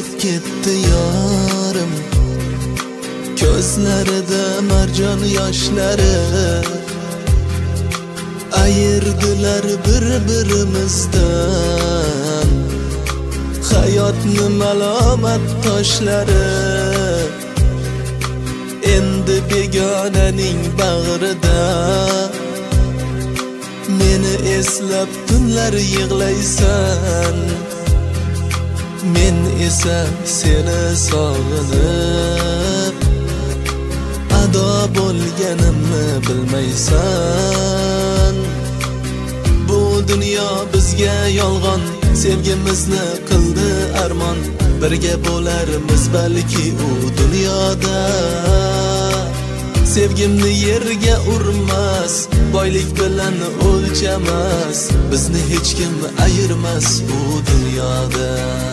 o'tib ketdi yorim, ko'zlarida marjon yoshlari. Ayirdilar bir-birimizdan hayotni malomat toshlari. Endi begonaning bag'rida meni eslab tunlar yig'laysan, men esa seni sog'inib ado bo'lganimni bilmaysan. Bu dunyo bizga yolg'on, sevgimizni qildi armon. Birga bo'larmiz balki u dunyoda. Sevgimni yerga urmas, boylik bilan o'lchamas, bizni hech kim ayirmas bu dunyoda.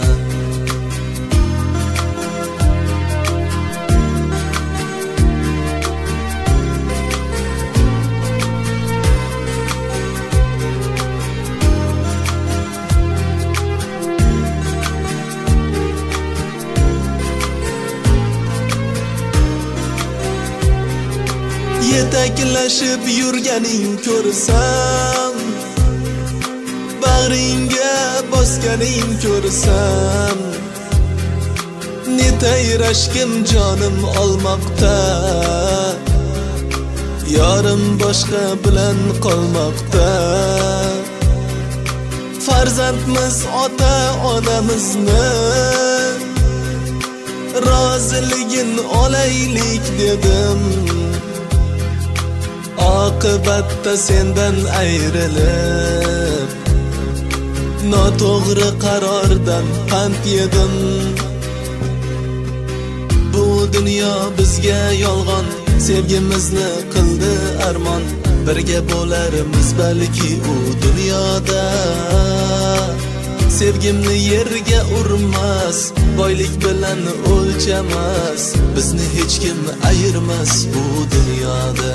Yetaklashib yurganing ko'rsam, bag'ringga bosganing ko'rsam, netay rashkim jonim olmoqda, yorim boshqa bilan qolmoqda. Farzandmiz ota onamizni roziligin olaylik dedim. Oqibatda sendan ayrilib noto'g'ri qarordan pand yedim. Bu dunyo bizga yolg'on, sevgimizni qildi armon. Birga bo'larmiz balki u dunyoda. Sevgimni yerga urmas, boylik bilan o'lchamas, bizni hech kim ayirmas bu dunyoda.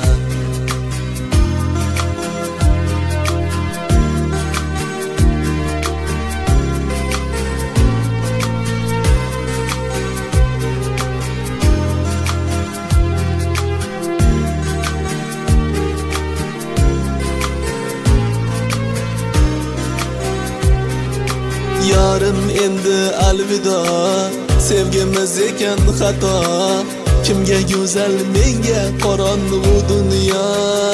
Yorim endi alvido, sevgimiz ekan xato. Kimga go'zal, menga qorong'u dunyo.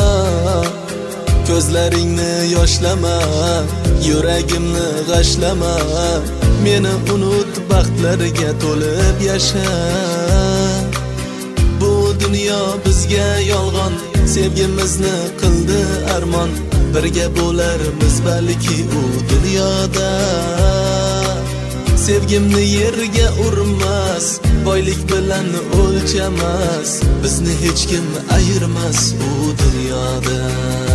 Ko'zlaringni yoshlama, yuragimni g'ashlama, meni unut, baxtlarga to'lib yasha. Bu dunyo bizga yolg'on, sevgimizni qildi armon. Birga bo'larmiz balki u dunyoda. Sevgimni yerga urmas, boylik bilan o'lchamas, bizni hech kim ayirmas u dunyoda.